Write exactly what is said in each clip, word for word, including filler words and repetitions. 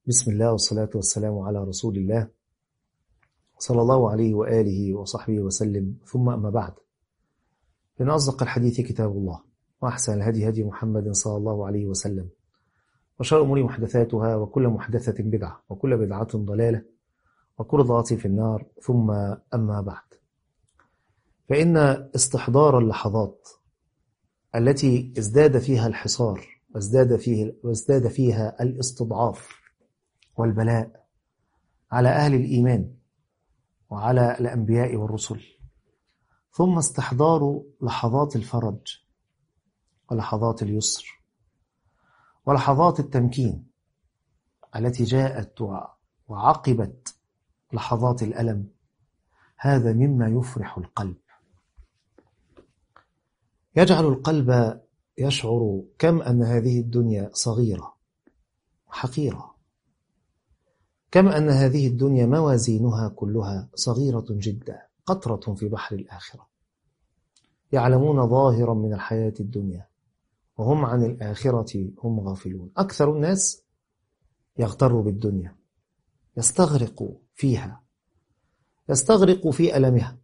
بسم الله والصلاة والسلام على رسول الله صلى الله عليه وآله وصحبه وسلم، ثم أما بعد، إن أصدق الحديث كتاب الله، وأحسن الهدي هدي محمد صلى الله عليه وسلم، وشر الأمور محدثاتها، وكل محدثة بدعة، وكل بدعة ضلالة، وكل ضلالة في النار. ثم أما بعد، فإن استحضار اللحظات التي ازداد فيها الحصار وازداد فيه وازداد فيها الاستضعاف والبلاء على أهل الإيمان وعلى الأنبياء والرسل، ثم استحضار لحظات الفرج ولحظات اليسر ولحظات التمكين التي جاءت وعقبت لحظات الألم، هذا مما يفرح القلب، يجعل القلب يشعر كم أن هذه الدنيا صغيرة حقيرة، كم أن هذه الدنيا موازينها كلها صغيرة جدا، قطرة في بحر الآخرة. يعلمون ظاهرا من الحياة الدنيا وهم عن الآخرة هم غافلون. أكثر الناس يغتر بالدنيا، يستغرق فيها، يستغرق في ألمها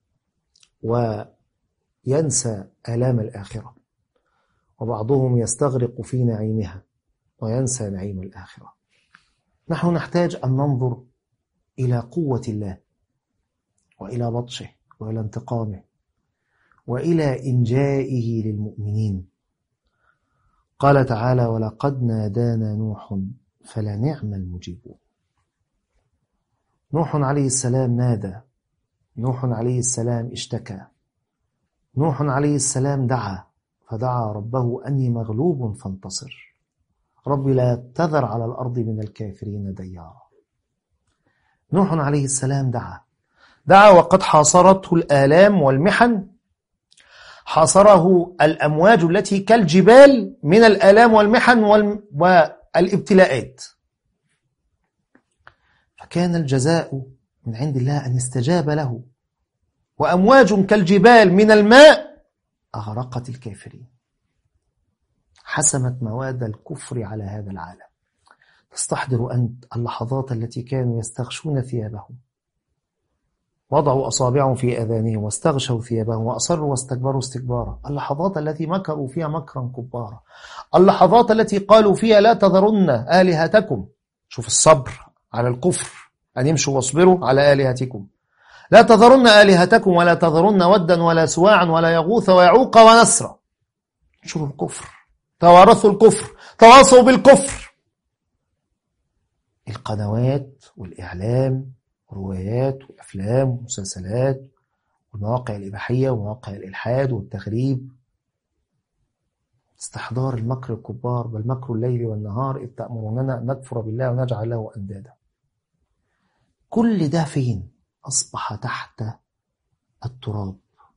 وينسى آلام الآخرة، وبعضهم يستغرق في نعيمها وينسى نعيم الآخرة. نحن نحتاج أن ننظر إلى قوة الله وإلى بطشه وإلى انتقامه وإلى إنجائه للمؤمنين. قال تعالى: ولقد نادانا نوح فلنعم المجيبون. نوح عليه السلام نادى، نوح عليه السلام اشتكى، نوح عليه السلام دعا، فدعا ربه أني مغلوب فانتصر، رب لا تذر على الأرض من الكافرين ديارا. نوح عليه السلام دعا دعا وقد حاصرته الآلام والمحن، حاصره الأمواج التي كالجبال من الآلام والمحن والابتلاءات، فكان الجزاء من عند الله أن استجاب له، وأمواج كالجبال من الماء أغرقت الكافرين، حسمت مواد الكفر على هذا العالم. تستحضر أنت اللحظات التي كانوا يستغشون ثيابهم، وضعوا أصابعهم في آذانهم واستغشوا ثيابهم وأصروا واستكبروا استكبارا، اللحظات التي مكروا فيها مكرا كبارا، اللحظات التي قالوا فيها لا تذرن آلهتكم. شوف الصبر على الكفر، أن يمشوا واصبروا على آلهتكم، لا تذرن آلهتكم ولا تذرن ودا ولا سواعا ولا يغوث ويعوق ونسرا. شوف الكفر، توارثوا الكفر، تواصوا بالكفر. القنوات والإعلام وروايات وأفلام ومسلسلات والمواقع الإباحية ومواقع الإلحاد والتغريب، استحضار المكر الكبار، بل مكر الليل والنهار إذ تأمروننا أن نكفر بالله ونجعل له أندادا. كل ده فين؟ أصبح تحت التراب،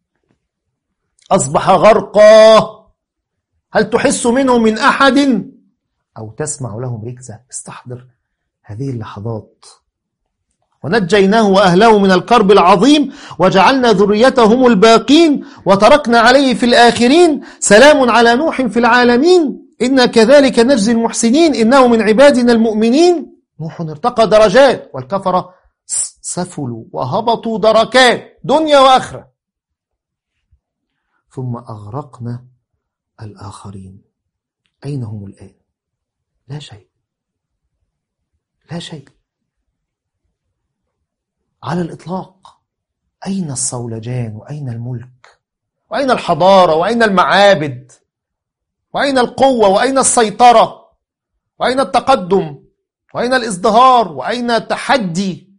أصبح غرقا، هل تحس منه من أحد أو تسمع لهم ركزة؟ استحضر هذه اللحظات. ونجيناه وأهله من الكرب العظيم وجعلنا ذريتهم الباقين وتركنا عليه في الآخرين سلام على نوح في العالمين إنا كذلك نجزي المحسنين إنه من عبادنا المؤمنين. نوح ارتقى درجات والكفرة سفلوا وهبطوا دركات دنيا وآخرة. ثم أغرقنا الآخرين. أين هم الآن؟ لا شيء، لا شيء على الإطلاق. أين الصولجان وأين الملك وأين الحضارة وأين المعابد وأين القوة وأين السيطرة وأين التقدم وأين الازدهار وأين التحدي؟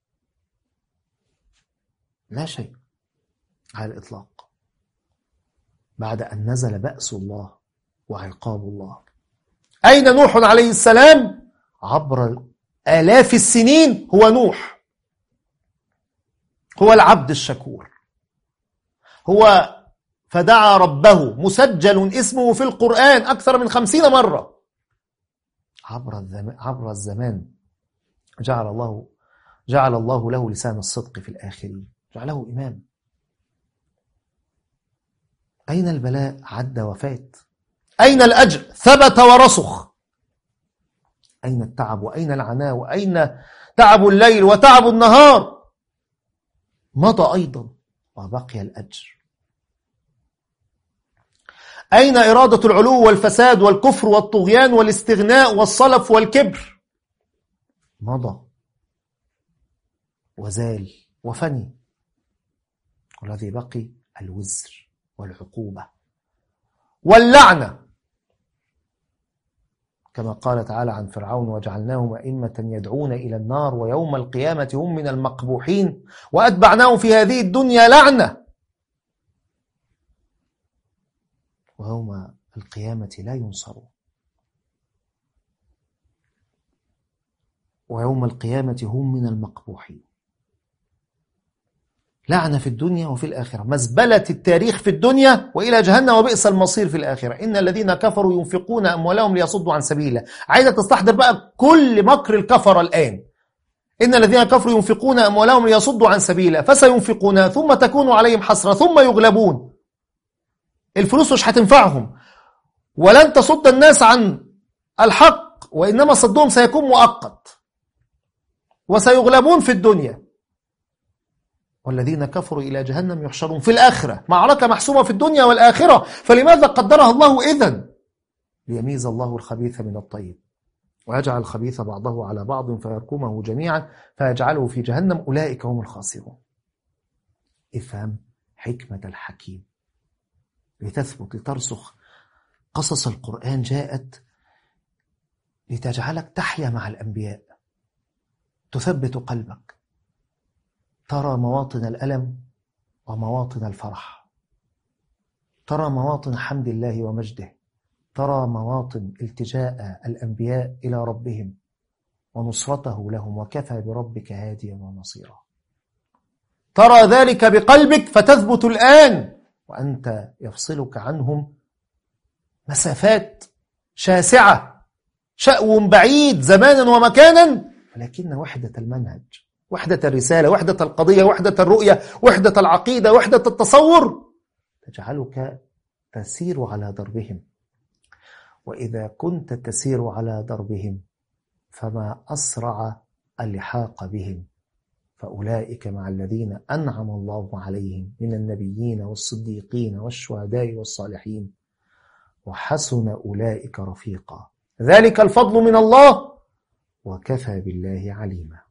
لا شيء على الإطلاق بعد أن نزل بأس الله وعقاب الله. أين نوح عليه السلام؟ عبر آلاف السنين هو نوح، هو العبد الشكور، هو فدعا ربه، مسجل اسمه في القرآن أكثر من خمسين مرة. عبر الزمان, عبر الزمان جعل الله جعل الله له لسان الصدق في الآخرين، جعله إمام. أين البلاء؟ عد وفات. أين الأجر؟ ثبت ورسخ. أين التعب وأين العناء وأين تعب الليل وتعب النهار؟ مضى أيضا وبقي الأجر. أين إرادة العلو والفساد والكفر والطغيان والاستغناء والصلف والكبر؟ مضى وزال وفني. والذي بقي الوزر والعقوبة واللعنة، كما قال تعالى عن فرعون: وجعلناهم أئمة يدعون إلى النار ويوم القيامة هم من المقبوحين وأتبعناهم في هذه الدنيا لعنة ويوم القيامة لا ينصرون. ويوم القيامة هم من المقبوحين. لعنة في الدنيا وفي الآخرة، مزبلة التاريخ في الدنيا وإلى جهنم وبئس المصير في الآخرة. إن الذين كفروا ينفقون أموالهم ليصدوا عن سبيله. عايزة تستحضر بقى كل مكر الكفر الآن. إن الذين كفروا ينفقون أموالهم ليصدوا عن سبيله فسينفقونها ثم تكون عليهم حسرة ثم يغلبون. الفلوس مش هتنفعهم ولن تصد الناس عن الحق، وإنما صدهم سيكون مؤقت وسيغلبون في الدنيا. والذين كفروا إلى جهنم يحشرون في الآخرة. معركة محسومة في الدنيا والآخرة، فلماذا قدرها الله إذن؟ ليميز الله الخبيث من الطيب ويجعل الخبيث بعضه على بعض فيركمه جميعا فيجعله في جهنم، أولئك هم الخاسرون. افهم حكمة الحكيم لتثبت لترسخ. قصص القرآن جاءت لتجعلك تحيا مع الأنبياء، تثبت قلبك، ترى مواطن الألم ومواطن الفرح، ترى مواطن حمد الله ومجده، ترى مواطن التجاء الأنبياء إلى ربهم ونصرته لهم، وكفى بربك هاديا ونصيرا. ترى ذلك بقلبك فتثبت الآن وأنت يفصلك عنهم مسافات شاسعة، شأو بعيد زمانا ومكانا، ولكن وحدة المنهج، وحدة الرسالة، وحدة القضية، وحدة الرؤية، وحدة العقيدة، وحدة التصور تجعلك تسير على دربهم. وإذا كنت تسير على دربهم فما أسرع اللحاق بهم، فأولئك مع الذين أنعم الله عليهم من النبيين والصديقين والشهداء والصالحين وحسن أولئك رفيقا. ذلك الفضل من الله وكفى بالله عليما.